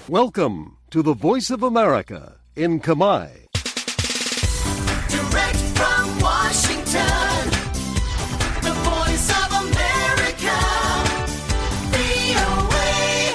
Welcome to the Voice of America in Khmer. Direct from Washington, the Voice of America, VOA.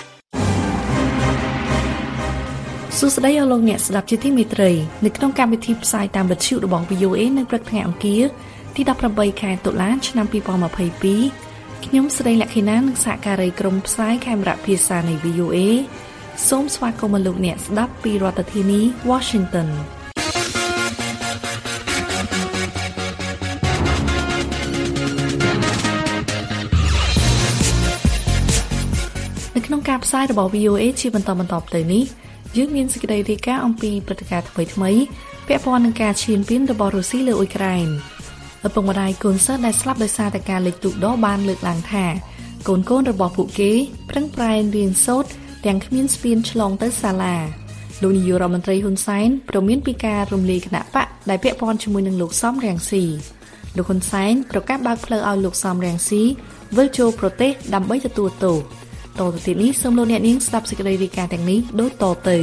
សួស្តីអស់លោកអ្នកស្ដាប់ជាទីមេត្រីនៅក្នុងកម្មវិធីផ្សាយតាមវិទ្យុរបស់ VOA នៅព្រឹកថ្ងៃអង្គារទី18ខែតុលាឆ្នាំ2022ខ្ញុំស្រីលក្ខិណានិងសហការីក្រុមផ្សាយខេមរៈភាសានៃ VOA សូមស្វាគមន៍លោកអ្នកស្ដាប់ពីរដ្ឋធានី Washington នៅក្នុងការផ្សាយរបស់ VOA ជាបន្តទៅនេះយើងមានសេចក្តីរាយការណ៍អំពីព្រឹត្តិការណ៍ថ្មីៗពាក់ព័ន្ធនឹងការឈានពានរបស់រុស្ស៊ីលើអ៊ុយក្រែនឪពុកម្ដាយកូនសិស្សដែលស្លាប់ដោយសារតែការលិចទូកដោបានលើកឡើងថាកូនរបស់ពួកគេប្រឹងប្រែងរៀនសូត្រទាំងគ្មានស្ពានឆ្លងទៅសាលាលោកនាយករដ្ឋមន្ត្រីហ៊ុនសែនព្រមានពីការរំលាយគណៈបកដែលពាក់ព័ន្ធជាមួយនឹងលោកសំរងស៊ីលោកហ៊ុនសែនប្រកាសបើកផ្លូវឲ្យលោកសំរងស៊ីវិលចូលប្រទេសដើម្បីទទួលទោសតទៅទៀតនេះសូមលោកអ្នកនាងស្ដាប់សេចក្តីរាយការណ៍ទាំងនេះដូចតទៅ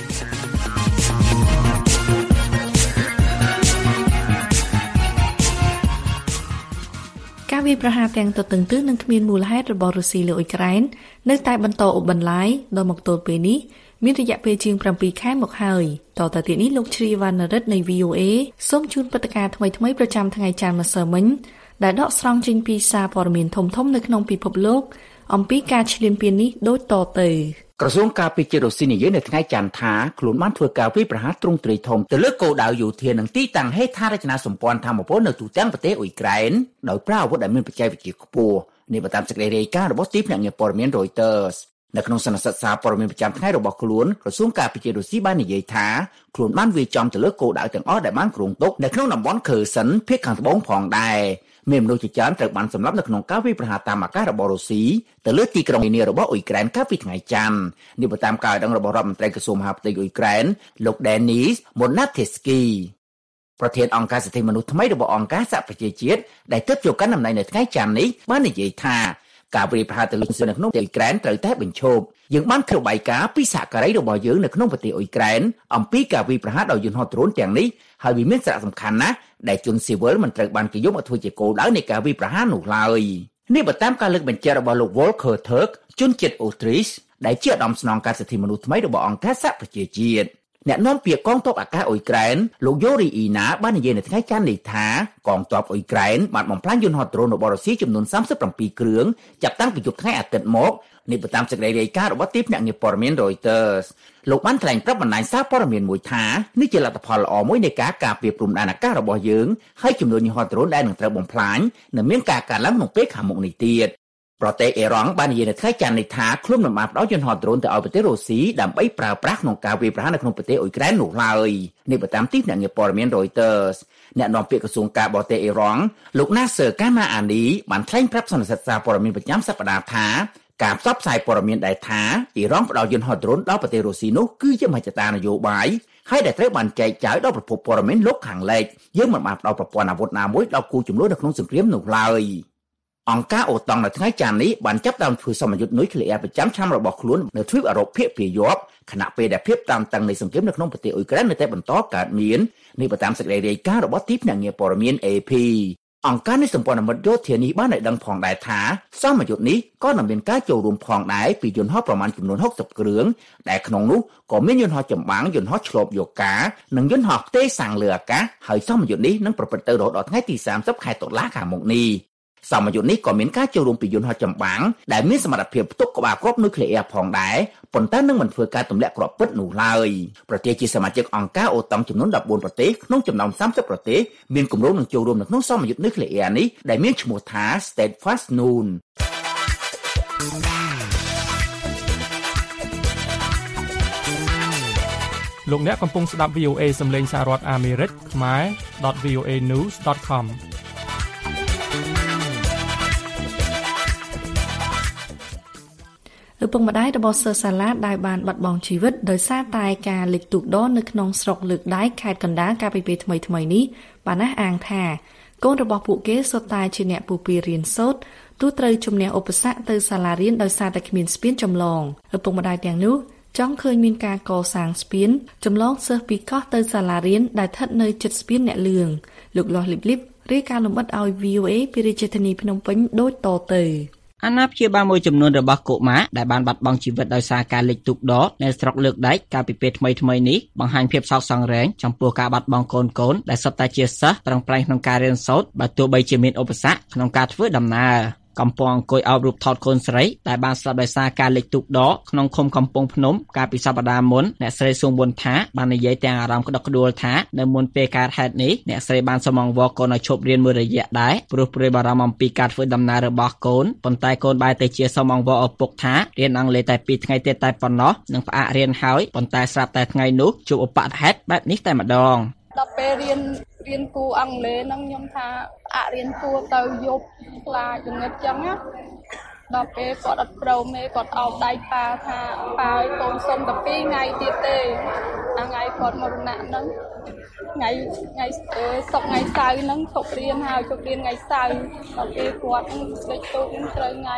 ការវាយប្រហារទាំងទៅទាំងទិសនិងគ្មានមូលហេតុរបស់រុស្ស៊ីលើអ៊ុយក្រែននៅតែបន្តអូសបន្លាយដល់មកទល់ពេលនេះមានរយៈពេលជាង7ខែមកហើយតទៅទៀតនេះលោកជ្រីវណ្ណរិទ្ធនៃ VOA សូមជូនព្រឹត្តិការណ៍ថ្មីៗប្រចាំថ្ងៃច័ន្ទម្សិលមិញដែលដកស្រង់ចេញពីសារព័ត៌មានធំៗនៅក្នុងពិភពលោកអំពីការឈ្លានពាននេះដូចតទៅក្រសួងការពារជាតិរុស្ស៊ីនិយាយនៅថ្ងៃច័ន្ទថាខ្លួនបានធ្វើការវាយប្រហារទ្រង់ទ្រាយធំទៅលើគោលដៅយោធានិងទីតាំងហេដ្ឋារចនាសម្ព័ន្ធថាមពលនៅទូទាំងប្រទេសអ៊ុយក្រែនដោយប្រើអាវុធដែលមានបច្ចេកវិទ្យាខ្ពស់នេះបើតាមសេចក្តីរាយការណ៍របស់ទីភ្នាក់ងារព័ត៌មាន Reuters នៅក្នុងសន្និសីទសារព័ត៌មានប្រចាំថ្ងៃរបស់ខ្លួនក្រសួងការពារជាតិរុស្ស៊ីបាននិយាយថាខ្លួនបានវាយចំទៅលើគោលដៅទាំងអស់ដែលបានគ្រោងទុកនៅក្នុងតំបន់ Kherson ភាគខាងត្បូងផងដែរមានមនុស្សជាច្រើនត្រូវបានសម្លាប់នៅក្នុងការវាយប្រហារតាមអាកាសរបស់រុស្ស៊ីទៅលើទីក្រុងនានារបស់អ៊ុយក្រែនកាលពីថ្ងៃច័ន្ទនេះបើតាមការដឹងរបស់រដ្ឋមន្ត្រីក្រសួងមហាផ្ទៃអ៊ុយក្រែនលោក Denis Monatevsky ប្រធានអង្គការសិទ្ធិមនុស្សថ្មីរបស់អង្គការសហប្រជាជាតិដែលទើបចូលកាន់តំណែងនៅថ្ងៃច័ន្ទនេះបាននិយាយថាការវាយប្រហារទៅលើជននៅក្នុងប្រទេសអ៊ុយក្រែនត្រូវតែបញ្ឈប់យើងបានឃើញបាយការណ៍ពីសហការីរបស់យើងនៅក្នុងប្រទេសអ៊ុយក្រែនអំពីការវាយប្រហារដោយយន្តហោះដ្រូនទាំងនេះហើយវាមានសារៈសំខាន់ណាស់ដែលជនស៊ីវិលមិនត្រូវបានគេយកមកធ្វើជាគោលដៅនៃការវាយប្រហារនោះឡើយនេះបើតាមការលើកបញ្ជាក់របស់លោក Volker Turk ជនជាតិអូទ្រីសដែលជាឧត្តមស្នងការសិទ្ធិមនុស្សថ្មីរបស់អង្គការសហប្រជាជាតិអ្នកនាំពាក្យកងទ័ពអាកាសអ៊ុយក្រែនលោកយូរីអ៊ីណាបាននិយាយនៅថ្ងៃច័ន្ទនេះថាកងទ័ពអ៊ុយក្រែនបានបំផ្លាញយន្តហោះដ្រូនរបស់រុស្ស៊ីចំនួន37គ្រឿងចាប់តាំងពីយប់ថ្ងៃអាទិត្យមកនេះបើតាមសេចក្តីរាយការណ៍របស់ទីភ្នាក់ងារព័ត៌មាន Reuters លោកបានថ្លែងប្រាប់បណ្ដាញសារព័ត៌មានមួយថានេះជាលទ្ធផលល្អមួយនៃការការពារព្រំដែនអាកាសរបស់យើងហើយចំនួនយន្តហោះដ្រូនដែលនឹងត្រូវបំផ្លាញនឹងមានការកើនឡើងក្នុងពេលខាងមុខនេះទៀតប្រទេសអ៊ីរ៉ង់បាននិយាយនៅថ្ងៃច័ន្ទនេះថាខ្លួនមិនបានផ្ដល់យន្តហោះដ្រូនទៅឲ្យប្រទេសរុស្ស៊ីដើម្បីប្រើប្រាស់ក្នុងការវាយប្រហារនៅក្នុងប្រទេសអ៊ុយក្រែននោះឡើយនេះបើតាមទីភ្នាក់ងារព័ត៌មាន Reuters អ្នកនាំពាក្យក្រសួងការបរទេសអ៊ីរ៉ង់លោក Nasser Kanani បានថ្លែងប្រាប់សន្និសីទសារព័ត៌មានប្រចាំសប្តាហ៍ថាការផ្សព្វផ្សាយព័ត៌មានដែលថាអ៊ីរ៉ង់ផ្ដល់យន្តហោះដ្រូនដល់ប្រទេសរុស្ស៊ីនោះគឺជាមហិច្ឆតានយោបាយហើយដែលត្រូវបានចែកចាយដល់ប្រភពព័ត៌មានលោកខាងលិចយើងមិនបានផ្ដល់ប្រព័ន្ធអាវុធណាមួយដល់គូជំនួសនៅក្នុងសង្គ្រាមនោះឡើយអង្គការអូតង់នៅថ្ងៃច័ន្ទនេះបានចាប់ផ្ដើមធ្វើសម្ពយុទ្ធនុយក្លេអ៊ែរប្រចាំឆ្នាំរបស់ខ្លួននៅទ្វីបអឺរ៉ុបភាគពាយ័ព្យខណៈពេលដែលភាពតានតឹងនៃសង្គ្រាមនៅក្នុងប្រទេសអ៊ុយក្រែននៅតែបន្តកើតមាននេះបើតាមសេចក្តីរាយការណ៍របស់ទីភ្នាក់ងារព័ត៌មាន AP អង្គការនៃសម្ព័ន្ធមិត្តយោធានេះបានឲ្យដឹងផងដែរថាសម្ពយុទ្ធនេះក៏នឹងមានការចូលរួមផងដែរពីយន្តហោះប្រមាណចំនួន60គ្រឿងដែលក្នុងនោះក៏មានយន្តហោះចម្បាំងយន្តហោះឆ្លបយកការនិងយន្តហោះផ្ទេរសាំងលើអាកាសហើយសម្ពយុទ្ធនេះនឹងប្រព្រឹត្តទៅរហូតដល់ថ្ងៃទី30ខែតុលាខាងមុខនេះសម្ពយុទ្ធនេះក៏មានការចូលរួមពីយន្តហោះចម្បាំងដែលមានសមត្ថភាពផ្ទុកក្បាលគ្រាប់នុយក្លេអ៊ែរផងដែរប៉ុន្តែនឹងមិនធ្វើការទម្លាក់គ្រាប់ពិតនោះឡើយប្រទេសជាសមាជិកអង្គការអូតង់ចំនួន14ប្រទេសក្នុងចំណោម30ប្រទេសមានគម្រោងនឹងចូលរួមនៅក្នុងសម្ពយុទ្ធនុយក្លេអ៊ែរនេះដែលមានឈ្មោះថា Steadfast Noon លោកអ្នកកំពុងស្ដាប់ VOA សំឡេងសហរដ្ឋអាមេរិកខ្មែរ .voanews.com ឪពុកម្ដាយរបស់សិស្សសាឡាដែលបានបាត់បង់ជីវិតដោយសារតែការលិចទូកដោនៅក្នុងស្រុកលើកដៃខេត្តកណ្ដាលកាលពីពេលថ្មីៗនេះបានអះអាងថាកូនរបស់ពួកគេសុទ្ធតែជាអ្នកពុះពីរៀនសូត្រទោះត្រូវជំនះឧបសគ្គទៅសាលារៀនដោយសារតែគ្មានស្ពានចម្លងឪពុកម្ដាយទាំងនោះចង់ឃើញមានការកសាងស្ពានចម្លងសិស្សពីកោះទៅសាលារៀនដែលស្ថិតនៅជិតស្ពានអ្នកលឿងលោកលាស់លីបលីបរាយការណ៍លម្អិតឲ្យ VOA ពីរាជធានីភ្នំពេញដូចតទៅអាណាព្យាបាលមួយចំនួនរបស់កុមារដែលបានបាត់បង់ជីវិតដោយសារការលិចទូកដកនៅស្រុកលើកដែកកាលពីពេលថ្មីៗនេះបង្ហាញភាពសោកសង្រេងចំពោះការបាត់បង់កូនៗដែលសុទ្ធតែជាសិស្សប្រឹងប្រែងក្នុងការរៀនសូត្របើទោះបីជាមានឧបសគ្គក្នុងការធ្វើដំណើរកំពុងអង្គុយអោបរូបថតកូនស្រីដែលបានស្លាប់ដោយសារការលិចទូកដកក្នុងឃុំកំពង់ភ្នំកាលពីសប្តាហ៍មុនអ្នកស្រីសួងប៊ុនថាបាននិយាយទាំងអារម្មណ៍ក្តុកក្តួលថានៅមុនពេលកើតហេតុនេះអ្នកស្រីបានសូមអង្វរកូនឲ្យឈប់រៀនមួយរយៈដែរព្រោះព្រួយបារម្ភអំពីការធ្វើដំណើររបស់កូនប៉ុន្តែកូនបែរទៅជាសូមអង្វរឪពុកថារៀនអង់គ្លេសតែ2ថ្ងៃទៀតតែប៉ុណ្ណោះនឹងផ្អាករៀនហើយប៉ុន្តែស្រាប់តែថ្ងៃនោះជួបឧបទ្ទហេតុបែបនេះតែម្ដងដល់ពេលរៀនគូអង់គ្លេសហ្នឹងខ្ញុំថាផ្អាករៀនគួរទៅយប់ខ្លាចងឹតចឹងណាដល់ពេលគាត់អត់ព្រមទេគាត់អោបដៃប៉ាថាប៉ាឲ្យកូនសុំតែ2ថ្ងៃទៀតទេថ្ងៃគាត់មរណៈហ្នឹងថ្ងៃសុកថ្ងៃសៅរ៍ហ្នឹងឈប់រៀនហើយឈប់រៀនថ្ងៃសៅរ៍ដល់ពេលគាត់លេចទូកហ្នឹងត្រូវថ្ងៃ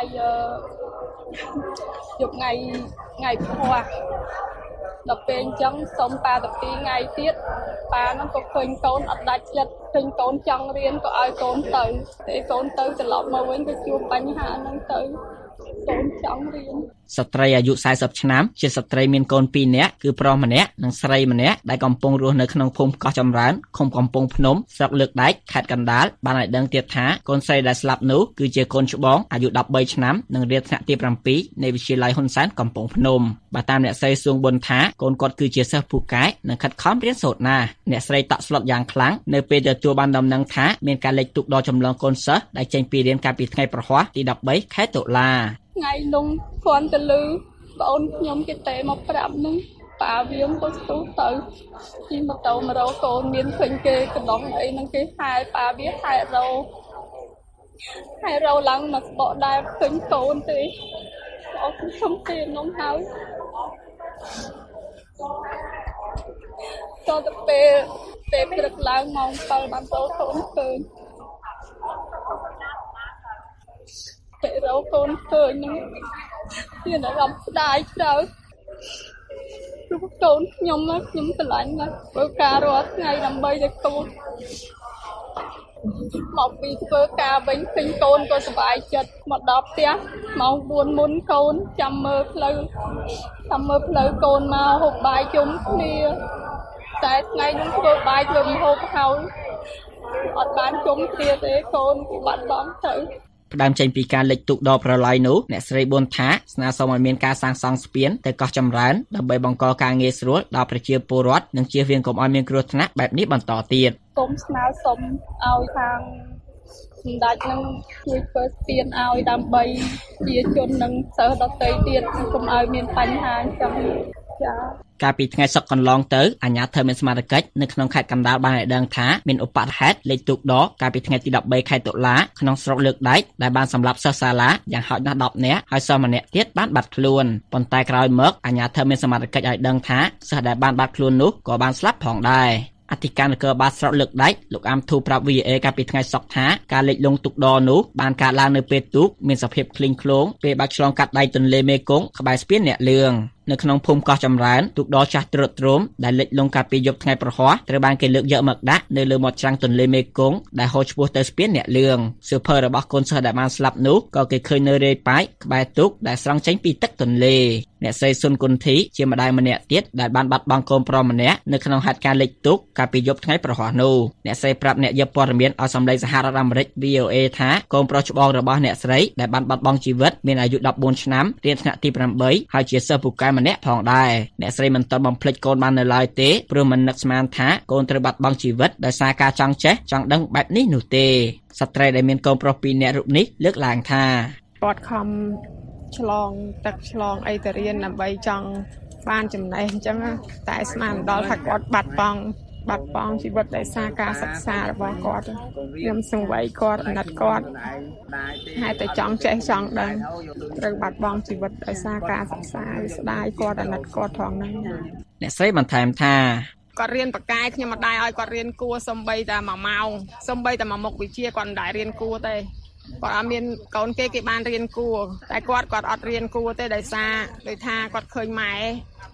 យប់ថ្ងៃផ្ទះដល់ពេលអញ្ចឹងសុំប៉ាតែ2ថ្ងៃទៀតប៉ាហ្នឹងក៏ឃើញកូនអត់ដាច់ចិត្តឃើញកូនចង់រៀនក៏ឲ្យកូនទៅតែកូនទៅត្រឡប់មកវិញក៏ជួបបញ្ហាហ្នឹងទៅកូនចង់រៀនស្ត្រីអាយុ40ឆ្នាំជាស្ត្រីមានកូន2នាក់គឺប្រុសម្នាក់និងស្រីម្នាក់ដែលកំពុងរស់នៅក្នុងភូមិកោះចម្រើនឃុំកំពង់ភ្នំស្រុកលើកដែកខេត្តកណ្ដាលបានឲ្យដឹងទៀតថាកូនស្រីដែលស្លាប់នោះគឺជាកូនច្បងអាយុ13ឆ្នាំនិងរៀនថ្នាក់ទី7នៃវិទ្យាល័យហ៊ុនសែនកំពង់ភ្នំបើតាមអ្នកស្រីសួងប៊ុនថាកូនគាត់គឺជាសិស្សពូកែនិងខិតខំរៀនសូត្រណាស់អ្នកស្រីតក់ស្លុតយ៉ាងខ្លាំងនៅពេលទទួលបានដំណឹងថាមានការលិចទូកដកចម្លងកូនសិស្សដែលចេញពីរៀនកាលពីថ្ងៃប្រហ័សទី13ខែតុលាថ្ងៃនោះគាត់ទៅលឺបងខ្ញុំគេតេមកប្រាប់ហ្នឹងប៉ាវាក៏ស្ទុះទៅជិះម៉ូតូមករកកូនមានឃើញគេកណ្ដោះអីហ្នឹងគេហែប៉ាវាហែរោឡើងមកស្បកដែរឃើញកូនទេអត់ខ្ញុំទេនំហើយតទៅពេលព្រឹកឡើងម៉ោង7បានទៅកូនឃើញពេលរកកូនឃើញហ្នឹងមានអារម្មណ៍ស្ដាយច្រើនព្រោះកូនខ្ញុំស្រឡាញ់ណាស់ធ្វើការរាល់ថ្ងៃដើម្បីតែកូនមកពីធ្វើការវិញឃើញកូនក៏សុបាយចិត្តមកដល់ផ្ទះម៉ោង4មុនកូនចាំមើលផ្លូវកូនមកហូបបាយជុំគ្នាតែថ្ងៃនោះធ្វើបាយធ្វើម្ហូបហើយអត់បានជុំគ្នាទេកូនគឺបាត់បង់ទៅផ្ដើមចេញពីការលិចទូកដកប្រឡាយនោះអ្នកស្រីប៊ុនថាស្នើសុំឲ្យមានការសាងសង់ស្ពានទៅកោះចម្រើនដើម្បីបង្កការងាយស្រួលដល់ប្រជាពលរដ្ឋនិងជៀសវាងកុំឲ្យមានគ្រោះថ្នាក់បែបនេះបន្តទៀតសូមស្នើសុំឲ្យខាងសម្ដេចនឹងជួយធ្វើស្ពានឲ្យដើម្បីជាជននិងសិស្សដទៃទៀតកុំឲ្យមានបញ្ហាអញ្ចឹងចាកាលពីថ្ងៃសុក្រកន្លងទៅអាជ្ញាធរមានសមត្ថកិច្ចនៅក្នុងខេត្តកណ្ដាលបានឲ្យដឹងថាមានឧបទ្ទហេតុលិចទូកដកកាលពីថ្ងៃទី13ខែតុលាក្នុងស្រុកលើកដែកដែលបានសម្លាប់សិស្សសាលាយ៉ាងហោចណាស់10នាក់ហើយសិស្សម្នាក់ទៀតបានបាត់ខ្លួនប៉ុន្តែក្រោយមកអាជ្ញាធរមានសមត្ថកិច្ចឲ្យដឹងថាសិស្សដែលបានបាត់ខ្លួននោះក៏បានស្លាប់ផងដែរអធិការនគរបាលស្រុកលើកដែកលោកអាំធូប្រាប់ VOA កាលពីថ្ងៃសុក្រថាការលិចលង់ទូកដនោះបានកើតឡើងនៅពេលទូកមានសភាពឃ្លីងឃ្លោងពេលបាច់ឆ្លងកាត់ដៃទន្លេមេគង្គក្បែរស្ពានអ្នកលឿងនៅក្នុងភូមិកោះចម្រើនទូកដចាស់ទ្រុឌទ្រោមដែលលិចលង់កាលពីយប់ថ្ងៃប្រហ័សត្រូវបានគេលើកយកមកដាក់នៅលើមាត់ច្រាំងទន្លេមេគង្គដែលហូរឆ្ពោះទៅស្ពានអ្នកលឿងសៀវភៅរបស់កូនសិស្សដែលបានស្លាប់នោះក៏គេឃើញនៅរាយប៉ាយក្បែរទូកដែលស្រង់ចេញពីទឹកទន្លេអ្នកស្រីសុនគុនធីជាម្ដាយម្នាក់ទៀតដែលបានបាត់បង់កូនប្រុសម្នាក់នៅក្នុងហេតុការណ៍លិចទូកកាលពីយប់ថ្ងៃប្រហ័សនោះអ្នកស្រីប្រាប់អ្នកយកព័ត៌មានឲ្យសម្លេងសហរដ្ឋអាមេរិក VOA ថាកូនប្រុសច្បងរបស់អ្នកស្រីដែលបានបាត់បង់ជីវិតមានអាយុ14ឆ្នាំរៀនថ្នាក់ទី8ហើយជាសិស្សពូកែម្នាក់ផងដែរអ្នកស្រីមិនទាន់បំភ្លេចកូនបាននៅឡើយទេព្រោះមិននឹកស្មានថាកូនត្រូវបាត់បង់ជីវិតដោយសារការចង់ចេះចង់ដឹងបែបនេះនោះទេស្ត្រីដែលមានកូនប្រុស2នាក់រូបនេះលើកឡើងថាគាត់ខំឆ្លងទឹកឆ្លងអីទៅរៀនដើម្បីចង់បានចំណេះអញ្ចឹងតែស្មានដល់ថាគាត់បាត់បង់ជីវិតដោយសារការសិក្សារបស់គាត់ខ្ញុំសង្វ័យគាត់អាណិតគាត់ហើយតែចង់ចេះចង់ដឹងត្រូវបាត់បង់ជីវិតដោយសារការសិក្សាស្ដាយគាត់អាណិតគាត់ផងហ្នឹងអ្នកស្រីបន្ថែមថាគាត់រៀនបកាយខ្ញុំមិនដែរឲ្យគាត់រៀនគួរសំបីតែ1ម៉ោងសំបីតែ1មុខវិជ្ជាគាត់មិនដែររៀនគួរទេគាត់អត់មានកូនគេបានរៀនគួរតែគាត់អត់រៀនគួរទេដោយសារដូចថាគាត់ឃើញម៉ែ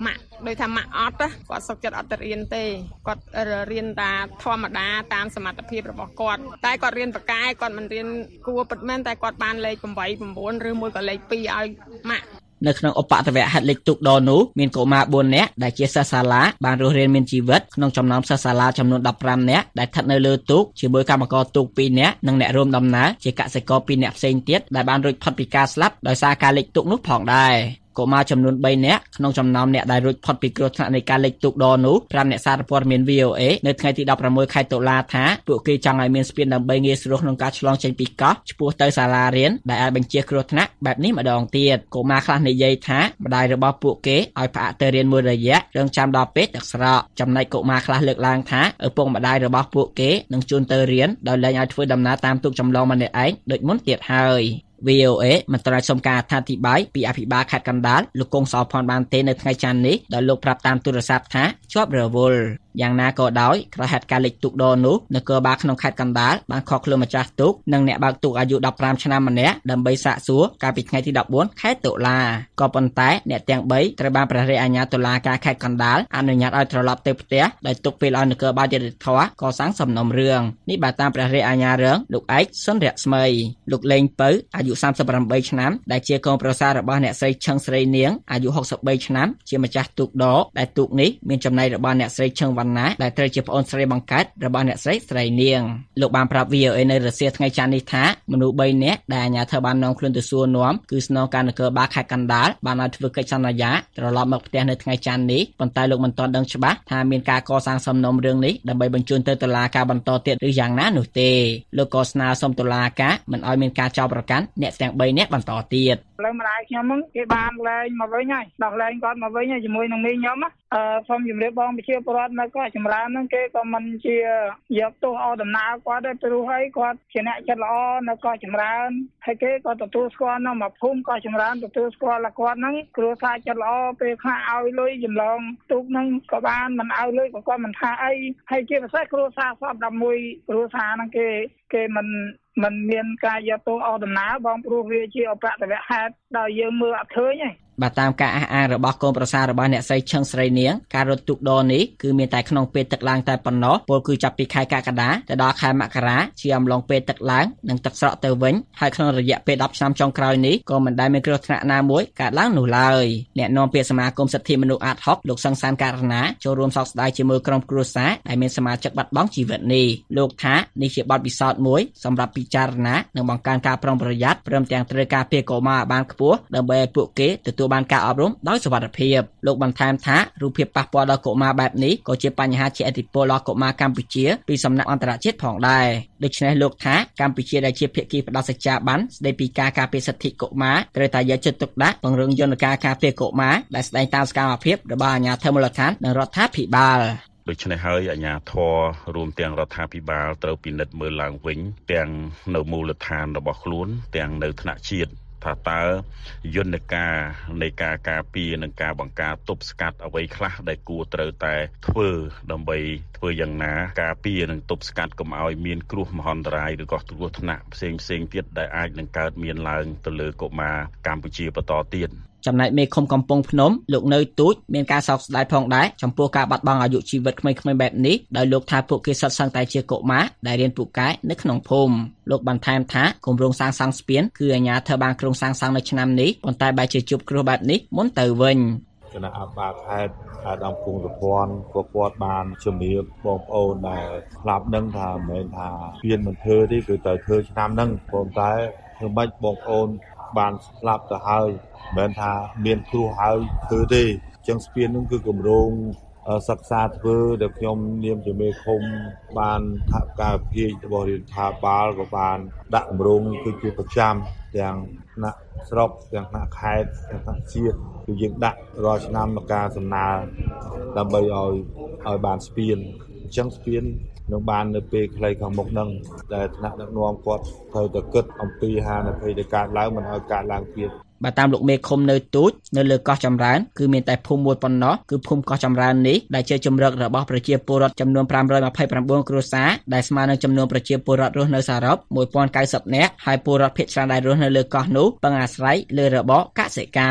ម៉ាក់ដោយថាម៉ាក់អត់គាត់សុខចិត្តអត់ទៅរៀនទេគាត់រៀនតាធម្មតាតាមសមត្ថភាពរបស់គាត់តែគាត់រៀនប្រកែគាត់មិនរៀនគួរពិតមែនតែគាត់បានលេខ8 9ឬមួយក៏លេខ2ឲ្យម៉ាក់នៅក្នុងឧបតវហេតុលេខទូកដនោះមានកុមារ4នាក់ដែលជាសិស្សសាលាបានរស់រានមានជីវិតក្នុងចំណោមសិស្សសាលាចំនួន15នាក់ដែលស្ថិតនៅលើទូកជាមួយកម្មករទូក2នាក់និងអ្នករួមដំណើរជាកសិករ2នាក់ផ្សេងទៀតដែលបានរួចផុតពីការស្លាប់ដោយសារការលិចទូកនោះផងដែរកុមារចំនួន3នាក់ក្នុងចំណោមអ្នកដែលរួចផុតពីគ្រោះថ្នាក់នៃការលិចទូកដនោះប្រាប់អ្នកសារព័ត៌មាន VOA នៅថ្ងៃទី16ខែតុលាថាពួកគេចង់ឲ្យមានស្ពានដើម្បីងាយស្រួលក្នុងការឆ្លងចេញពីកោះឆ្ពោះទៅសាលារៀនដែលអាចបញ្ជៀសគ្រោះថ្នាក់បែបនេះម្ដងទៀតកុមារខ្លះនិយាយថាម្ដាយរបស់ពួកគេឲ្យផ្អាកទៅរៀនមួយរយៈរងចាំដល់ពេលទឹកស្រកចំណែកកុមារខ្លះលើកឡើងថាឪពុកម្ដាយរបស់ពួកគេនឹងជូនទៅរៀនដោយលែងឲ្យធ្វើដំណើរតាមទូកចម្លងម្នាក់ឯងដូចមុនទៀតហើយ VOA មិនត្រូវសុំការអធិប្បាយពីអភិបាលខេត្តកណ្ដាលលោកកុងសោផនបានទេនៅថ្ងៃច័ន្ទនេះដោយលោកប្រាប់តាមទូរស័ព្ទថាជាប់រវល់យ៉ាងណាក៏ដោយក្រោយហេតុការណ៍លិចទូកដនោះនគរបាលក្នុងខេត្តកណ្ដាលបានខកខ្លួនម្ចាស់ទូកនិងអ្នកបើកទូកអាយុ15ឆ្នាំម្នាក់ដើម្បីសាកសួរកាលពីថ្ងៃទី14ខែតុលាក៏ប៉ុន្តែអ្នកទាំង3ត្រូវបានព្រះរាជអាជ្ញាតុលាការខេត្តកណ្ដាលអនុញ្ញាតឲ្យត្រឡប់ទៅផ្ទះដោយទុកពេលឲ្យនគរបាលយុត្តិធម៌កសាងសំណុំរឿងនេះបើតាមព្រះរាជអាជ្ញារឿងលោកឯកសុនរស្មីលោកលេងពៅអាយុ38ឆ្នាំដែលជាកូនប្រសាររបស់អ្នកស្រីឈឹងស្រីនាងអាយុ63ឆ្នាំជាម្ចាស់ទូកដដែលទូកនេះមានចំណែករបស់អ្នកស្រីឈឹងវណ្ណាដែលត្រូវជាប្អូនស្រីបង្កើតរបស់អ្នកស្រីស្រីនាងលោកបានប្រាប់ VOA នៅរសៀលថ្ងៃច័ន្ទនេះថាមនុស្ស3នាក់ដែលអាជ្ញាធរបាននាំខ្លួនទៅសួរនាំគឺស្នងការនគរបាលខេត្តកណ្ដាលបានឲ្យធ្វើកិច្ចសន្យាត្រឡប់មកផ្ទះនៅថ្ងៃច័ន្ទនេះប៉ុន្តែលោកមិនទាន់ដឹងច្បាស់ថាមានការកសាងសំណុំរឿងនេះដើម្បីបញ្ជូនទៅតុលាការបន្តទៀតឬយ៉ាងណានោះទេលោកក៏ស្នើសុំតុលាការមិនឲ្យមានការចោទប្រកាន់អ្នកទាំង3នាក់បន្តទៀតលើម្ដាយខ្ញុំហ្នឹងគេបានលែងមកវិញហើយដល់លែងគាត់មកវិញហើយជាមួយនឹងមីខ្ញុំសូមជម្រាបបងប្រជាពលរដ្ឋនៅកោះចម្រើនហ្នឹងគេក៏មិនជាយកទោសឲ្យដំណើរគាត់ទេព្រោះហើយគាត់ជាអ្នកចិត្តល្អនៅកោះចម្រើនហើយគេក៏ទទួលស្គាល់នៅមកភូមិកោះចម្រើនទទួលស្គាល់ថាគាត់ហ្នឹងគ្រួសារចិត្តល្អពេលខ្លះឲ្យលុយចម្លងទូកហ្នឹងក៏បានមិនឲ្យលុយក៏គាត់មិនថាអីហើយជាពិសេសគ្រួសារសព11គ្រួសារហ្នឹងគេមិនមានការយកទោសឲ្យដំណើរបងព្រោះវាជាអបតវហេតុដែលយើងមើលអត់ឃើញទេបាទតាមការអះអាងរបស់កូនប្រសាររបស់អ្នកស្រីឈឹងស្រីនាងការរត់ទូកដនេះគឺមានតែក្នុងពេលទឹកឡើងតែប៉ុណ្ណោះពលគឺចាប់ពីខែកក្កដាទៅដល់ខែមករាជាអំឡុងពេលទឹកឡើងនិងទឹកស្រកទៅវិញហើយក្នុងរយៈពេល10ឆ្នាំចុងក្រោយនេះក៏មិនដែលមានគ្រោះថ្នាក់ណាមួយកើតឡើងនោះឡើយអ្នកនាំពាក្យសមាគមសិទ្ធិមនុស្សអាត60លោកសង្សានករណាចូលរួមសោកស្ដាយជាមួយក្រុមគ្រួសារដែលមានសមាជិកបាត់បង់ជីវិតនេះលោកថានេះជាបទពិសោធន៍មួយសម្រាប់ពិចារណានិងបង្កើនការប្រុងប្រយ័ត្នព្រមទាំងត្រូវការពារកុមារឲ្យបានខ្ពស់ដើម្បីឲ្យពួកគេទទួលបានការអប់រំដោយសុវត្ថិភាពលោកបន្ថែមថារូបភាពប៉ះពាល់ដល់កុមារបែបនេះក៏ជាបញ្ហាជាឥទ្ធិពលដល់កុមារកម្ពុជាពីសំណាក់អន្តរជាតិផងដែរដូច្នេះលោកថាកម្ពុជាដែលជាភាគីផ្ដល់សច្ចាប័នស្ដីពីការការពារសិទ្ធិកុមារត្រូវតែយកចិត្តទុកដាក់ពង្រឹងយន្តការការពារកុមារដែលស្ដែងតាមសកម្មភាពរបស់អាជ្ញាធរមូលដ្ឋាននិងរដ្ឋាភិបាលដូច្នេះហើយអាជ្ញាធររួមទាំងរដ្ឋាភិបាលត្រូវពិនិត្យមើលឡើងវិញទាំងនៅមូលដ្ឋានរបស់ខ្លួនទាំងនៅថ្នាក់ជាតិថាតើយន្តការនៃការការពារនិងការបង្ការទប់ស្កាត់អ្វីខ្លះដែលគួរត្រូវតែធ្វើដើម្បីធ្វើយ៉ាងណាការពារនិងទប់ស្កាត់កុំឲ្យមានគ្រោះមហន្តរាយឬក៏គ្រោះថ្នាក់ផ្សេងទៀតដែលអាចនឹងកើតមានឡើងទៅលើកុមារកម្ពុជាបន្តទៀតចំណែកមេឃុំកំពង់ភ្នំលោកនៅទូចមានការសោកស្ដាយផងដែរចំពោះការបាត់បង់អាយុជីវិតក្មេងៗបែបនេះដោយលោកថាពួកគេសុទ្ធសឹងតែជាកុមារដែលរៀនពូកែនៅក្នុងភូមិលោកបន្ថែមថាគម្រោងសាងសង់ស្ពានគឺអាជ្ញាធរបានគ្រោងសាងសង់នៅឆ្នាំនេះប៉ុន្តែបែរជាជួបគ្រោះបែបនេះមុនទៅវិញគណៈអភិបាលខេត្តអង្គភូមិសុភ័ណ្ឌក៏គាត់បានជំរាបបងប្អូនដែលស្លាប់នឹងថាមិនមែនថាស្ពានមិនធ្វើទេគឺទៅធ្វើឆ្នាំហ្នឹងប៉ុន្តែធ្វើម៉េចបងប្អូនបានស្លាប់ទៅហើយមិនមែនថាមានគ្រោះហើយធ្វើទេអញ្ចឹងស្ពាននឹងគឺគម្រោងសិក្សាធ្វើដែលខ្ញុំនាមជាមេឃុំបានថាការវិភាគរបស់រដ្ឋាភិបាលក៏បានដាក់គម្រោងគឺជាប្រចាំទាំងថ្នាក់ស្រុកទាំងថ្នាក់ខេត្តទាំងថ្នាក់ជាតិគឺយើងដាក់រាល់ឆ្នាំមកការសំណើដើម្បីឲ្យបានស្ពានអញ្ចឹងស្ពាននឹងបាននៅពេលខ្លីខាងមុខនឹងដែលថ្នាក់ដឹកនាំគាត់ត្រូវតែគិតអំពីហានិភ័យដែលកើតឡើងមិនឲ្យកើតឡើងទៀតបើតាមលោកមេឃុំនៅទូចនៅលើកោះចម្រើនគឺមានតែភូមិមួយប៉ុណ្ណោះគឺភូមិកោះចម្រើននេះដែលជាជំរករបស់ប្រជាពលរដ្ឋចំនួន529គ្រួសារដែលស្មើនឹងចំនួនប្រជាពលរដ្ឋរស់នៅសរុប1090នាក់ហើយពលរដ្ឋភាគច្រើនដែលរស់នៅលើកោះនោះពឹងអាស្រ័យលើរបរកសិកម្ម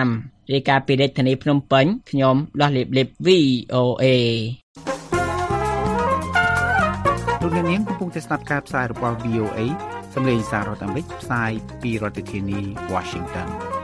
រាយការណ៍ពីរាជធានីភ្នំពេញខ្ញុំដោះលៀប VOA លោកអ្នកនាងកំពុងតែស្ដាប់ការផ្សាយរបស់ VOA សម្លេងសាររដ្ឋអាមេរិកផ្សាយពីរដ្ឋធានី Washington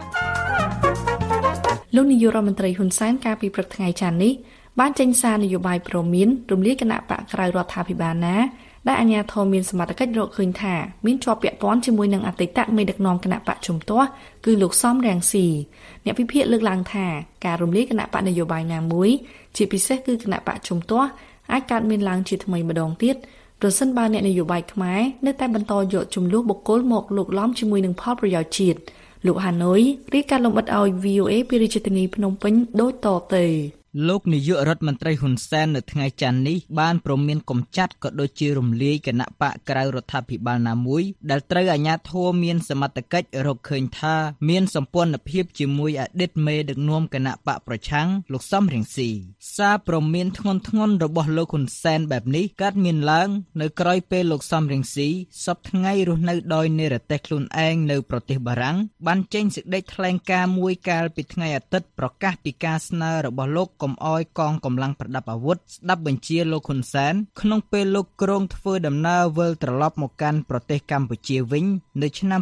លោកនាយករដ្ឋមន្ត្រីហ៊ុនសែនកាលពីព្រឹកថ្ងៃច័ន្ទនេះបានចេញសារនយោបាយព្រមានរំលាយគណៈបកក្រៅរដ្ឋាភិបាលណាដែលអាជ្ញាធរមានសមត្ថកិច្ចរកឃើញថាមានជាប់ពាក់ព័ន្ធជាមួយនឹងអតីតមេដឹកនាំគណៈបកជំទាស់គឺលោកសំរងស៊ីអ្នកវិភាគលើកឡើងថាការរំលាយគណៈបកនយោបាយណាមួយជាពិសេសគឺគណៈបកជំទាស់អាចកើតមានឡើងជាថ្មីម្ដងទៀតប្រសិនបើអ្នកនយោបាយខ្មែរនៅតែបន្តយកចំនួនបុគ្គលមកលោកឡំជាមួយនឹងផលប្រយោជន៍ជាតិលោកហាណូយរាយការណ៍លម្អិតឲ្យ VOA ពីរាជធានីភ្នំពេញដូចតទៅលោកនាយករដ្ឋមន្ត្រីហ៊ុនសែននៅថ្ងៃច័ន្ទនេះបានព្រមានកំចាត់ក៏ដូចជារំលាយគណៈបកក្រៅរដ្ឋាភិបាលណាមួយដែលត្រូវអាជ្ញាធរមានសមត្ថកិច្ចរកឃើញថាមានសម្ព័ន្ធភាពជាមួយអតីតមេដឹកនាំគណៈបកប្រឆាំងលោកសំរងស៊ីសារព្រមានធ្ងន់ធ្ងររបស់លោកហ៊ុនសែនបែបនេះកើតមានឡើងនៅក្រោយពេលលោកសំរងស៊ីសពថ្ងៃរស់នៅដោយនិរទេសខ្លួនឯងនៅប្រទេសបារាំងបានចេញសេចក្តីថ្លែងការណ៍មួយកាលពីថ្ងៃអាទិត្យប្រកាសពីការស្នើរបស់លោកកុំឲ្យកងកម្លាំងប្រដាប់អាវុធស្ដាប់បញ្ជាលោកហ៊ុនសែនក្នុងពេលលោកគ្រងធ្វើដំណើរវិលត្រឡប់មកកាន់ប្រទេសកម្ពុជាវិញនៅឆ្នាំ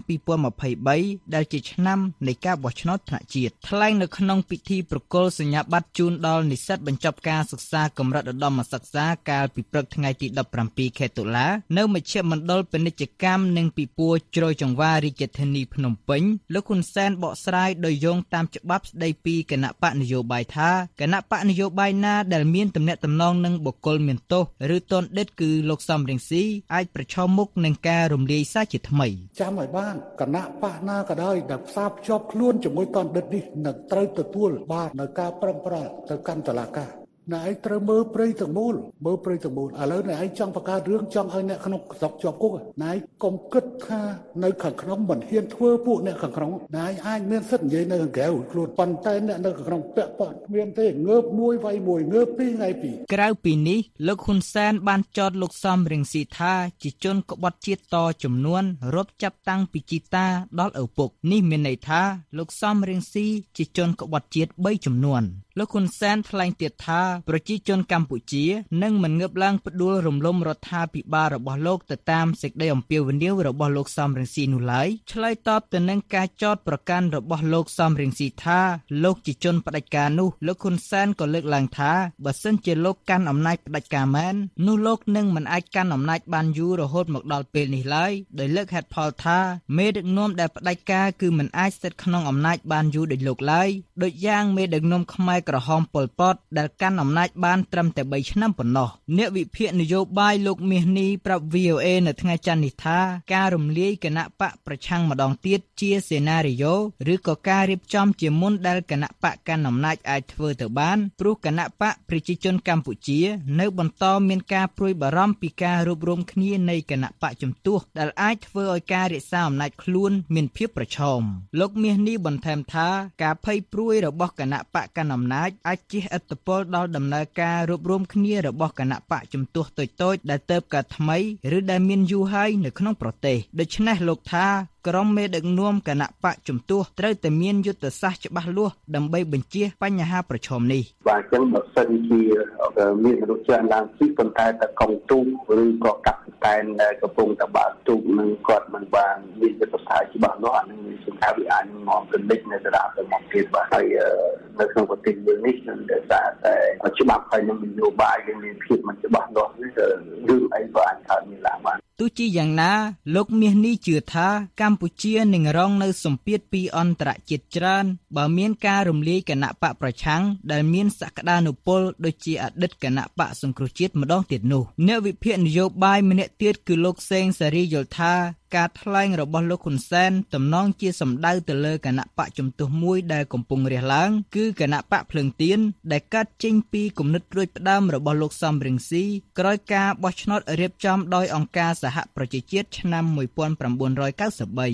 2023ដែលជាឆ្នាំនៃការបោះឆ្នោតថ្នាក់ជាតិថ្លែងនៅក្នុងពិធីប្រគល់សញ្ញាបត្រជូនដល់និស្សិតបញ្ចប់ការសិក្សាកម្រិតឧត្តមសិក្សាកាលពីព្រឹកថ្ងៃទី17ខែតុលានៅមជ្ឈមណ្ឌលពាណិជ្ជកម្មនិងពិព័រណ៍ជ្រោយចង្វាររាជធានីភ្នំពេញលោកហ៊ុនសែនបកស្រាយដោយយោងតាមច្បាប់ស្ដីពីគណៈបកនយោបាយថាគណៈបកនយោបាយណាដែលមានទំនាក់ទំនងនឹងបុគ្គលមានទោសឬទណ្ឌិតគឺលោកសំរងស៊ីអាចប្រឈមមុខនឹងការរំលាយសារជាថ្មីចាំឲ្យបានគណៈបកណាក៏ដោយដែលផ្សារភ្ជាប់ខ្លួនជាមួយទណ្ឌិតនេះនឹងត្រូវទទួលបាននៅការប្រឹងប្រែងទៅកាន់តុលាការអ្នកឯងត្រូវមើលព្រៃទាំងមូលឥឡូវអ្នកឯងចង់បង្កើតរឿងចង់ឲ្យអ្នកក្នុងស្រុកជាប់គុកអ្នកឯងកុំគិតថានៅខាងក្នុងមិនហ៊ានធ្វើពួកអ្នកខាងក្នុងអ្នកឯងអាចមានសិទ្ធិនិយាយនៅខាងក្រៅខ្លួនប៉ុន្តែអ្នកនៅខាងក្នុងពាក់ព័ន្ធគ្មានទេងើបមួយវាយមួយងើបពីរថ្ងៃពីរក្រៅពីនេះលោកហ៊ុនសែនបានចោទលោកសំរងស៊ីថាជាជនក្បត់ជាតិតចំនួនរាប់ចាប់តាំងពីជីតាដល់ឪពុកនេះមានន័យថាលោកសំរងស៊ីជាជនក្បត់ជាតិ3ចំនួនលោកហ៊ុនសែនថ្លែងទៀតថាប្រជាជនកម្ពុជានឹងមិនងើបឡើងផ្ដួលរំលំរដ្ឋាភិបាលរបស់លោកទៅតាមសេចក្តីអំពាវនាវរបស់លោកសំរងស៊ីនោះឡើយឆ្លើយតបទៅនឹងការចោទប្រកាន់របស់លោកសំរងស៊ីថាលោកជាជនផ្ដាច់ការនោះលោកហ៊ុនសែនក៏លើកឡើងថាបើសិនជាលោកកាន់អំណាចផ្ដាច់ការមែននោះលោកនឹងមិនអាចកាន់អំណាចបានយូររហូតមកដល់ពេលនេះឡើយដោយលើកហេតុផលថាមេដឹកនាំដែលផ្ដាច់ការគឺមិនអាចស្ថិតក្នុងអំណាចបានយូរដូចលោកឡើយដូចយ៉ាងមេដឹកនាំខ្មែរក្រហមប៉ុលពតដែលកាន់អំណាចបានត្រឹមតែ3ឆ្នាំប៉ុណ្ណោះអ្នកវិភាគនយោបាយលោកមាសនេះប្រាប់ VOA នៅថ្ងៃច័ន្ទនេះថាការរំលាយគណៈបកប្រឆាំងម្ដងទៀតជាសេណារីយ៉ូឬក៏ការរៀបចំជាមុនដែលគណៈបកកាន់អំណាចអាចធ្វើទៅបានព្រោះគណៈបកប្រជាជនកម្ពុជានៅបន្តមានការព្រួយបារម្ភពីការរួបរวมគ្នានៃគណៈបកជំទាស់ដែលអាចធ្វើឲ្យការរក្សាអំណាចខ្លួនមានភាពប្រឈមលោកមាសនេះបន្ថែមថាការភ័យព្រួយរបស់គណៈបកកាន់អំណាចអាចជះឥទ្ធិពលដល់ដំណើរការរួបរวมគ្នារបស់គណៈបកជំទាស់តូចៗដែលទៅកើតថ្មីឬដែលមានយូរហើយនៅក្នុងប្រទេសដូច្នេះលោកថាក្រុមមេដឹកនាំគណៈបកជំទាស់ត្រូវតែមានយុទ្ធសាស្ត្រច្បាស់លាស់ដើម្បីបញ្ជៀសបញ្ហាប្រឈមនេះបាទអញ្ចឹងបើសិនជាមានមនុស្សច្រើនឡើងទីប៉ុន្តែតែកងទូកឬក៏កាប់តែនដែលកំពុងតែបើកទូកនឹងគាត់មិនបានមានយុទ្ធសាស្ត្រច្បាស់លាស់អានឹងមានសង្ឃាវិអានមកកលិចនៅដរាបទៅមកទៀតបាទហើយនៅក្នុងប្រទេសយើងនេះនឹងតែច្បាប់ហើយនឹងនយោបាយមានភាពមិនច្បាស់លាស់នេះរឿងអីក៏អាចកើតមានឡើងបានទោះជាយ៉ាងណាលោកមាសនេះជឿថាកម្ពុជានឹងរងនៅសម្ពាធពីអន្តរជាតិច្រើនបើមានការរំលាយគណៈបកប្រឆាំងដែលមានសក្តានុពលដូចជាអតីតគណៈបកសង្គ្រោះជាតិម្ដងទៀតនោះអ្នកវិភាគនយោបាយម្នាក់ទៀតគឺលោកសេងសេរីយល់ថាការថ្លែងរបស់លោកហ៊ុនសែនទំនងជាសម្ដៅទៅលើគណៈបកជំទាស់មួយដែលកំពុងរះឡើងគឺគណៈបកភ្លើងទៀនដែលកើតចេញពីគំនិតរួចផ្ដើមរបស់លោកសំរងស៊ីក្រោយការបោះឆ្នោតរៀបចំដោយអង្គការសហប្រជាជាតិឆ្នាំ1993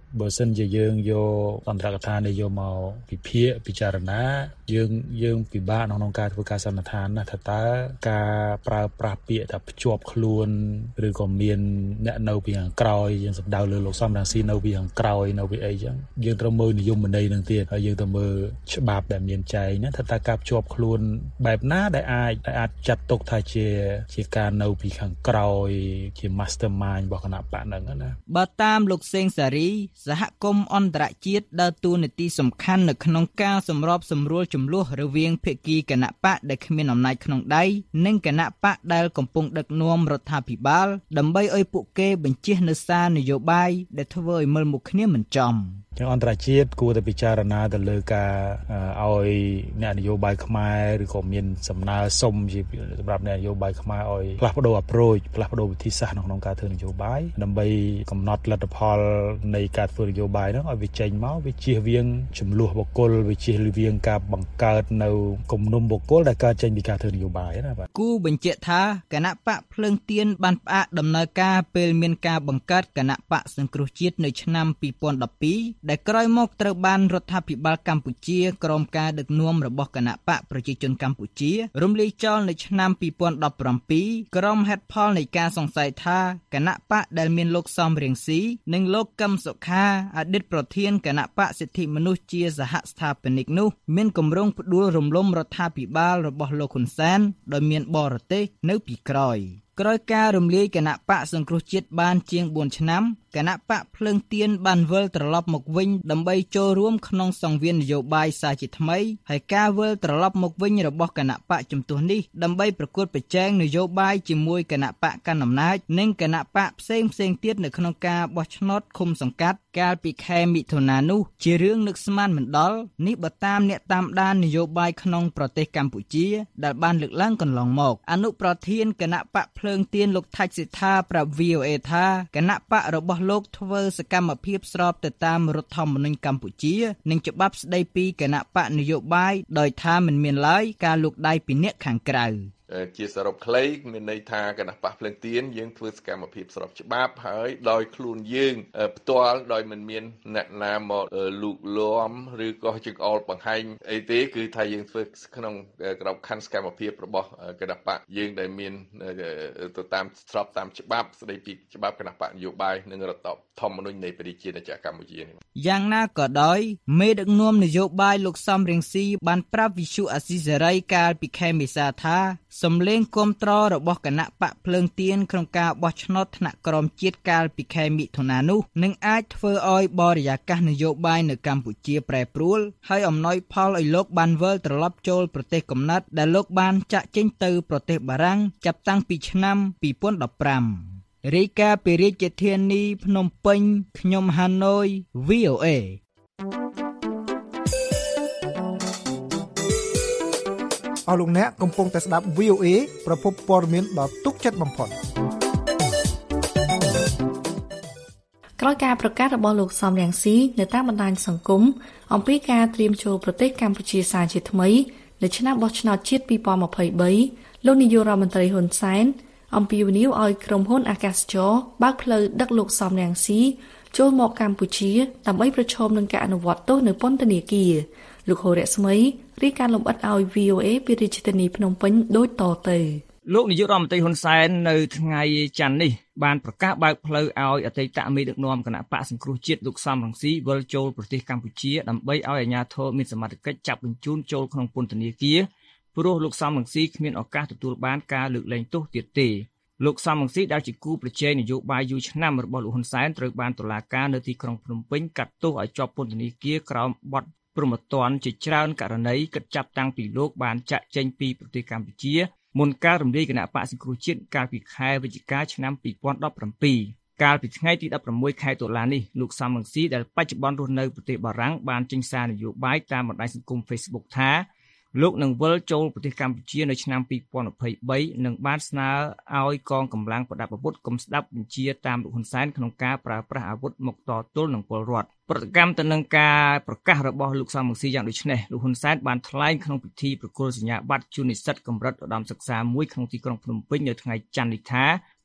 បើសិនជាយើងយកអន្តរកថានេះយកមកពិភាក្សាពិចារណាយើងពិបាកក្នុងការធ្វើការសន្និដ្ឋានណាថាតើការប្រើប្រាស់ពាក្យថាភ្ជាប់ខ្លួនឬក៏មានអ្នកនៅពីខាងក្រោយយើងសំដៅលើលោកសំរងស៊ីនៅពីខាងក្រោយនៅពីអីចឹងយើងត្រូវមើលនិយមន័យនឹងទៀតហើយយើងត្រូវមើលច្បាប់ដែលមានចែងណាថាតើការភ្ជាប់ខ្លួនបែបណាដែលអាចចាត់ទុកថាជាការនៅពីខាងក្រោយជា mastermind របស់គណៈបកហ្នឹងណាបើតាមលោកសេងសារីសហគមន៍អន្តរជាតិដើរតួនាទីសំខាន់នៅក្នុងការសម្របសម្រួលចំនួនរវាងភាគីគណៈបកដែលគ្មានអំណាចក្នុងដៃនិងគណៈបកដែលកំពុងដឹកនាំរដ្ឋាភិបាលដើម្បីឲ្យពួកគេបញ្ជានៅសារនយោបាយដែលធ្វើឲ្យមើលមុខគ្នាមិនចំអន្តរជាតិគួរតែពិចារណាទៅលើការឲ្យអ្នកនយោបាយខ្មែរឬក៏មានសំណើសុំសម្រាប់អ្នកនយោបាយខ្មែរឲ្យផ្លាស់ប្ដូរ approach ផ្លាស់ប្ដូរវិធីសាស្ត្រក្នុងការធ្វើនយោបាយដើម្បីកំណត់លទ្ធផលនៃការធ្វើនយោបាយហ្នឹងឲ្យវាចេញមកវាជៀសវាងចំនួនបុគ្គលវាជៀសវាងការបង្កើតនៅគំនុំបុគ្គលដែលកើតចេញពីការធ្វើនយោបាយណាបាទគូបញ្ជាក់ថាគណៈបកភ្លើងទៀនបានផ្អាកដំណើរការពេលមានការបង្កើតគណៈបកសង្គ្រោះជាតិនៅឆ្នាំ2012ដែលក្រោយមកត្រូវបានរដ្ឋាភិបាលកម្ពុជាក្រោមការដឹកនាំរបស់គណៈបកប្រជាជនកម្ពុជារំលាយចោលនៅឆ្នាំ2017ក្រុមហេតុផលនៃការសង្ស័យថាគណៈបកដែលមានលោកសំរៀងស៊ីនិងលោកកឹមសុខាអតីតប្រធានគណៈបកសិទ្ធិមនុស្សជាសហស្ថាបនិកនោះមានគម្រោងផ្ដួលរំលំរដ្ឋាភិបាលរបស់លោកហ៊ុនសែនដោយមានបរទេសនៅពីក្រោយក្រោយការរំលាយគណៈបកសង្គ្រោះជាតិបានជាង4ឆ្នាំគណៈបកភ្លើងទៀនបានវិលត្រឡប់មកវិញដើម្បីចូលរួមក្នុងសង្វៀននយោបាយសាជាថ្មីហើយការវិលត្រឡប់មកវិញរបស់គណៈបកជំទាស់នេះដើម្បីប្រកួតប្រជែងនយោបាយជាមួយគណៈបកកណ្ដាលអំណាចនិងគណៈបកផ្សេងទៀតនៅក្នុងការបោះឆ្នោតឃុំសង្កាត់កាលពីខែមិថុនានោះជារឿងនឹកស្មានមិនដល់នេះបើតាមអ្នកតាមដាននយោបាយក្នុងប្រទេសកម្ពុជាដែលបានលើកឡើងកន្លងមកអនុប្រធានគណៈបកភ្លើងទៀនលោកថាច់សិដ្ឋាប្រាប់ VOA ថាគណៈបករបស់លោកធ្វើសកម្មភាពស្របទៅតាមរដ្ឋធម្មនុញ្ញកម្ពុជានិងច្បាប់ស្តីពីគណៈបកនយោបាយដោយថាមិនមានឡើយការលូកដៃពីអ្នកខាងក្រៅជាសរុបខ្លីមានន័យថាគណៈបកភ្លើងទៀនយើងធ្វើសកម្មភាពស្របច្បាប់ហើយដោយខ្លួនយើងផ្ទាល់ដោយមិនមានអ្នកណាមកលូកលាមឬក៏ចង្អុលបង្ហាញអីទេគឺថាយើងធ្វើក្នុងក្របខ័ណ្ឌសកម្មភាពរបស់គណៈបកយើងដែលមានទៅតាមស្របតាមច្បាប់ស្តីពីច្បាប់គណៈបកនយោបាយនិងរដ្ឋធម្មនុញ្ញនៃប្រជាជាតិកម្ពុជាយ៉ាងណាក៏ដោយមេដឹកនាំនយោបាយលោកសំរៀងស៊ីបានប្រាប់វិទ្យុអាស៊ីសេរីកាលពីខែមេសាថាសំឡេងគាំទ្ររបស់គណៈបកភ្លើងទៀនក្នុងការបោះឆ្នោតថ្នាក់ក្រោមជាតិកាលពីខែមិថុនានោះនឹងអាចធ្វើឲ្យបរិយាកាសនយោបាយនៅកម្ពុជាប្រែប្រួលហើយអំណោយផលឲ្យលោកបានវិលត្រឡប់ចូលប្រទេសកំណើតដែលលោកបានចាក់ចេញទៅប្រទេសបារាំងចាប់តាំងពីឆ្នាំ2015រាយការណ៍ពីរាជធានីភ្នំពេញខ្ញុំហាណូយ VOA អស់លោកអ្នកកំពុងតែស្ដាប់ VOA ប្រភពព័ត៌មានដ៏ទុកចិត្តបំផុតក្រោយការប្រកាសរបស់លោកសំរងស៊ីនៅតាមបណ្ដាញសង្គមអំពីការត្រៀមចូលប្រទេសកម្ពុជាសាជាថ្មីនៅឆ្នាំបោះឆ្នោតជាតិ2023លោកនាយករដ្ឋមន្ត្រីហ៊ុនសែនអំពាវនាវឲ្យក្រុមហ៊ុនអាកាសចរបើកផ្លូវដឹកលោកសំរងស៊ីចូលមកកម្ពុជាដើម្បីប្រឈមនឹងការអនុវត្តទោសនៅពន្ធនាគារលោកហូរ៉ាស្មីរាយការណ៍លម្អិតឲ្យ VOA ពីរាជធានីភ្នំពេញដូចតទៅលោកនាយករដ្ឋមន្ត្រីហ៊ុនសែននៅថ្ងៃច័ន្ទនេះបានប្រកាសបើកផ្លូវឲ្យអតីតមេដឹកនាំគណៈបកសង្គ្រោះជាតិលោកសំរងស៊ីវិលចូលប្រទេសកម្ពុជាដើម្បីឲ្យអាជ្ញាធរមានសមត្ថកិច្ចចាប់បញ្ជូនចូលក្នុងពន្ធនាគារព្រោះលោកសំរងស៊ីគ្មានឱកាសទទួលបានការលើកលែងទោសទៀតទេលោកសំរងស៊ីដែលជាគូប្រជែងនយោបាយយូរឆ្នាំរបស់លោកហ៊ុនសែនត្រូវបានតុលាការនៅទីក្រុងភ្នំពេញកាត់ទោសឲ្យជាប់ពន្ធនាគារក្រោមបទព្រហ្មទណ្ឌជាច្រើនករណីគិតចាប់តាំងពីលោកបានចាក់ចេញពីប្រទេសកម្ពុជាមុនការរំលាយគណៈបកសង្គ្រោះជាតិកាលពីខែវិច្ឆិកាឆ្នាំ2017កាលពីថ្ងៃទី16ខែតុលានេះលោកសំរងស៊ីដែលបច្ចុប្បន្នរស់នៅប្រទេសបារាំងបានចេញសារនយោបាយតាមបណ្ដាញសង្គម Facebook ថាលោកនឹងវិលចូលប្រទេសកម្ពុជានៅឆ្នាំ2023និងបានស្នើឲ្យកងកម្លាំងប្រដាប់អាវុធកុំស្ដាប់បញ្ជាតាមលោកហ៊ុនសែនក្នុងការប្រើប្រាស់អាវុធមកតទល់នឹងពលរដ្ឋប្រតិកម្មទៅនឹងការប្រកាសរបស់លោកសំរងស៊ីយ៉ាងដូចនេះលោកហ៊ុនសែនបានថ្លែងក្នុងពិធីប្រគល់សញ្ញាបត្រជូននិស្សិតកម្រិតឧត្តមសិក្សាមួយក្នុងទីក្រុងភ្នំពេញនៅថ្ងៃច័ន្ទនេះថា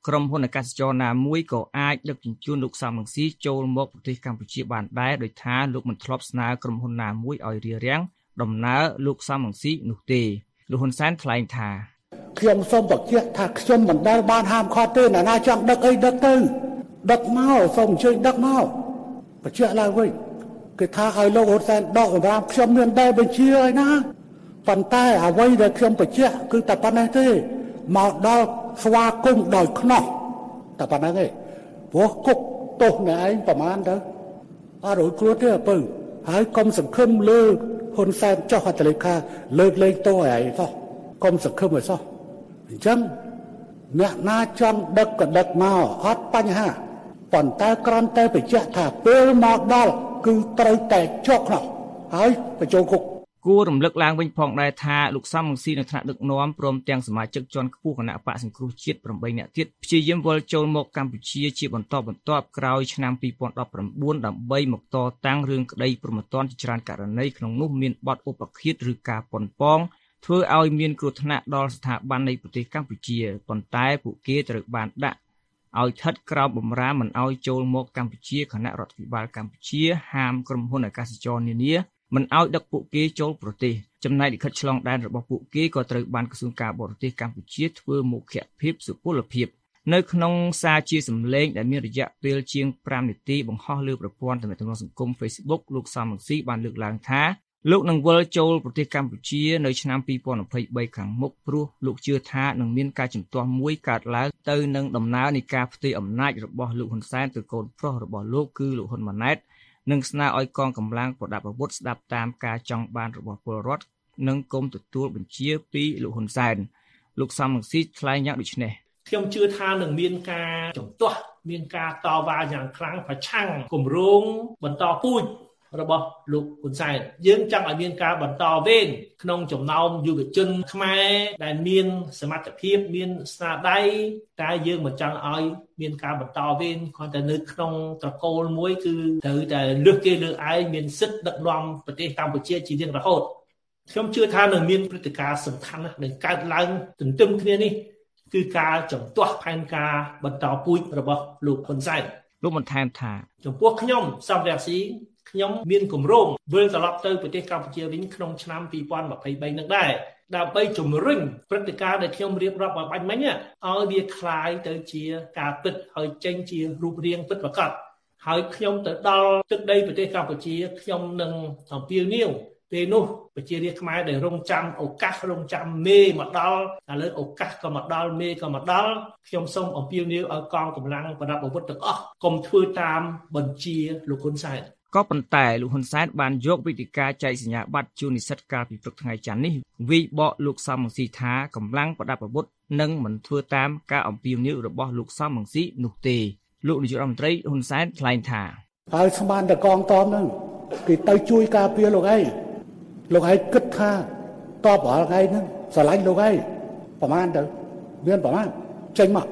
ក្រុមហ៊ុនអាកាសចរណាមួយក៏អាចដឹកជញ្ជូនលោកសំរងស៊ីចូលមកប្រទេសកម្ពុជាបានដែរដោយថាលោកមិនធ្លាប់ស្នើក្រុមហ៊ុនណាមួយឲ្យរារាំងដំណើរលោកសំរងស៊ីនោះទេលោកហ៊ុនសែនថ្លែងថាខ្ញុំសូមបញ្ជាក់ថាខ្ញុំមិនដែលបានហាមឃាត់ទេណាណាចង់ដឹកអីដឹកទៅដឹកមកសូមអញ្ជើញដឹកមកបញ្ជាក់ឡើងវិញគេថាឲ្យលោកហ៊ុនសែនដកសម្រាប់ខ្ញុំមានតែបញ្ជាឲ្យណាប៉ុន្តែអ្វីដែលខ្ញុំបញ្ជាក់គឺតែប៉ុណ្ណេះទេមកដល់ស្វាគមន៍ដោយខ្នោះតែប៉ុណ្ណឹងឯងព្រោះគុកទោសអ្នកឯងប្រហែលទៅអត់រួចខ្លួនទេពើហើយកុំសង្ឃឹមលើហ៊ុនសែនចុះហត្ថលេខាលើកលែងទោសឲ្យឯងសោះកុំសង្ឃឹមឲ្យសោះអញ្ចឹងអ្នកណាចង់ដឹកក៏ដឹកមកអត់បញ្ហាប៉ុន្តែគ្រាន់តែបញ្ជាក់ថាពេលមកដល់គឺត្រូវតែជាប់ខ្នោះហើយបញ្ចូលគុកគួររំលឹកឡើងវិញផងដែរថាលោកសំរងស៊ីនៅថ្នាក់ដឹកនាំព្រមទាំងសមាជិកជាន់ខ្ពស់គណៈបកសង្គ្រោះជាតិ8នាក់ទៀតព្យាយាមវិលចូលមកកម្ពុជាជាបន្តបន្ទាប់ក្រោយឆ្នាំ2019ដើម្បីមកតតាំងរឿងក្តីព្រហ្មទណ្ឌជាច្រើនករណីក្នុងនោះមានបទឧបឃាតឬការប៉ុនប៉ងធ្វើឲ្យមានគ្រោះថ្នាក់ដល់ស្ថាប័ននៃប្រទេសកម្ពុជាប៉ុន្តែពួកគេត្រូវបានដាក់ឲ្យស្ថិតក្រោមបម្រាមមិនឲ្យចូលមកកម្ពុជាគណៈរដ្ឋាភិបាលកម្ពុជាហាមក្រុមហ៊ុនអាកាសចរនានាមិនឲ្យដឹកពួកគេចូលប្រទេសចំណែកលិខិតឆ្លងដែនរបស់ពួកគេក៏ត្រូវបានក្រសួងការបរទេសកម្ពុជាធ្វើមុខភាពសុពលភាពនៅក្នុងសារជាសម្លេងដែលមានរយៈពេលជាង5នាទីបង្ហោះលើប្រព័ន្ធទំនាក់ទំនងសង្គម Facebook លោកសំរងស៊ីបានលើកឡើងថាលោកនឹងវិលចូលប្រទេសកម្ពុជានៅឆ្នាំ2023ខាងមុខព្រោះលោកជឿថានឹងមានការជំទាស់មួយកើតឡើងទៅនឹងដំណើរនៃការផ្ទេរអំណាចរបស់លោកហ៊ុនសែនទៅកូនប្រុសរបស់លោកគឺលោកហ៊ុនម៉ាណែតនិងស្នើឲ្យកងកម្លាំងប្រដាប់អាវុធស្ដាប់តាមការចង់បានរបស់ពលរដ្ឋនិងគុំទទួលបញ្ជាពីលោកហ៊ុនសែនលោកសំរងស៊ីថ្លែងយ៉ាងដូចនេះខ្ញុំជឿថានឹងមានការជំទាស់មានការតវ៉ាយ៉ាងខ្លាំងប្រឆាំងគម្រោងបន្តពូជរបស់លោកហ៊ុនសែនយើងចង់ឲ្យមានការបន្តវេនក្នុងចំណោមយុវជនខ្មែរដែលមានសមត្ថភាពមានស្នាដៃតែយើងមិនចង់ឲ្យមានការបន្តវេនគ្រាន់តែនៅក្នុងត្រកូលមួយគឺត្រូវតែលើសគេលើឯងមានសិទ្ធិដឹកនាំប្រទេសកម្ពុជាជារៀងរហូតខ្ញុំជឿថានឹងមានព្រឹត្តិការណ៍សំខាន់ណាស់នឹងកើតឡើងទន្ទឹមគ្នានេះគឺការជំទាស់ផែនការបន្តពូជរបស់លោកហ៊ុនសែនលោកបន្ថែមថាចំពោះខ្ញុំសំរងស៊ីខ្ញុំមានគម្រោងវិលត្រឡប់ទៅប្រទេសកម្ពុជាវិញក្នុងឆ្នាំ2023នឹងដែរដើម្បីជំរុញព្រឹត្តិការណ៍ដែលខ្ញុំរៀបរាប់មកបាញ់មិញឲ្យវាคล้ายទៅជាការពិតហើយចេញជារូបរាងពិតប្រាកដហើយខ្ញុំទៅដល់ទឹកដីប្រទេសកម្ពុជាខ្ញុំនឹងអំពាវនាវពេលនោះប្រជារាស្ត្រខ្មែរដែលរងចាំឱកាសរងចាំមេមកដល់ឥឡូវឱកាសក៏មកដល់មេក៏មកដល់ខ្ញុំសូមអំពាវនាវឲ្យកងកម្លាំងប្រដាប់អាវុធទាំងអស់កុំធ្វើតាមបញ្ជាលោកហ៊ុនសែនក៏ប៉ុន្តែលោកហ៊ុនសែនបានយកវេទិកាចែកសញ្ញាបត្រជូននិស្សិតកាលពីព្រឹកថ្ងៃច័ន្ទនេះវិបកលោកសំរងស៊ីថាកម្លាំងប្រដាប់អាវុធនឹងមិនធ្វើតាមការអំពាវនាវរបស់លោកសំរងស៊ីនោះទេលោកនាយករដ្ឋមន្ត្រីហ៊ុនសែនថ្លែងថាហើយស្មានតែកងទ័ពនឹងគេទៅជួយការពារលោកឯងគិតថាតបរាល់ថ្ងៃហ្នឹងស្រឡាញ់លោកឯងប្រហែលទៅមានប្រហែលចេញមក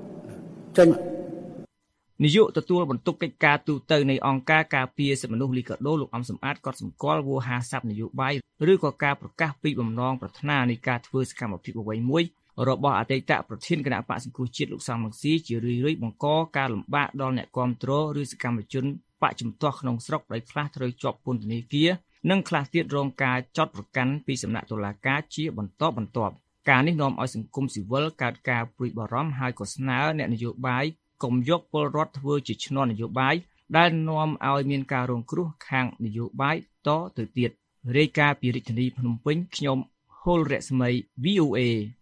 នាយកទទួលបន្ទុកកិច្ចការទូតនៃអង្គការការពារសិទ្ធិមនុស្សលីកាដូលោកអំសំអាតក៏សម្គាល់វោហារស័ព្ទនយោបាយឬក៏ការប្រកាសពីបំណងប្រាថ្នានៃការធ្វើសកម្មភាពអ្វីមួយរបស់អតីតប្រធានគណៈបកសង្គ្រោះជាតិលោកសំរងស៊ីជារឿយៗបង្កការលំបាកដល់អ្នកគាំទ្រឬសកម្មជនបកជំទាស់ក្នុងស្រុកដោយខ្លះត្រូវជាប់ពន្ធនាគារនិងខ្លះទៀតរងការចាត់ប្រកាន់ពីសំណាក់តុលាការជាបន្តបន្ទាប់ការនេះនាំឲ្យសង្គមស៊ីវិលកើតការព្រួយបារម្ភហើយក៏ស្នើអ្នកនយោបាយកុំយកពលរដ្ឋធ្វើជាឈ្នន់នយោបាយដែលនាំឲ្យមានការរងគ្រោះខាងនយោបាយតទៅទៀតរាយការណ៍ពីរាជធានីភ្នំពេញខ្ញុំហុលរស្មី VOA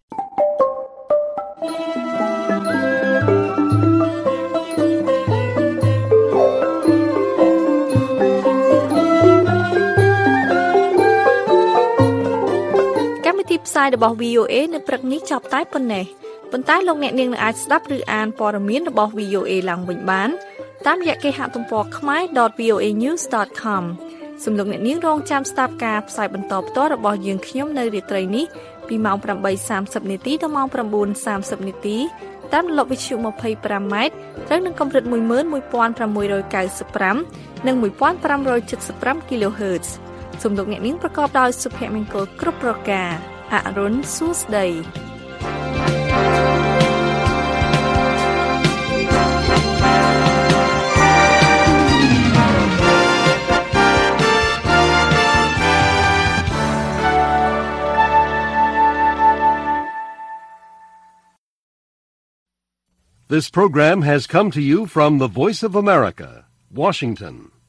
ផ្សាយរបស់ VOA នៅព្រឹកនេះចប់តែប៉ុណ្ណេះប៉ុន្តែលោកអ្នកនាងនឹងអាចស្ដាប់ឬអានព័ត៌មានរបស់ VOA ឡើងវិញបានតាមរយៈគេហទំព័រ khmer.voanews.com សូមលោកអ្នកនាងរងចាំស្ដាប់ការផ្សាយបន្តផ្ទាល់របស់យើងខ្ញុំនៅរាត្រីនេះពីម៉ោង 8:30 នាទីដល់ម៉ោង 9:30 នាទីតាមរលកវិទ្យុ 25 ម៉ែត្រត្រូវនឹងកម្រិត 11695 និង 1575 kHz សូមលោកអ្នកនាងប្រកបដោយសុភមង្គលគ្រប់ប្រការអរុនសួស្ដី This program has come to you from the Voice of America, Washington.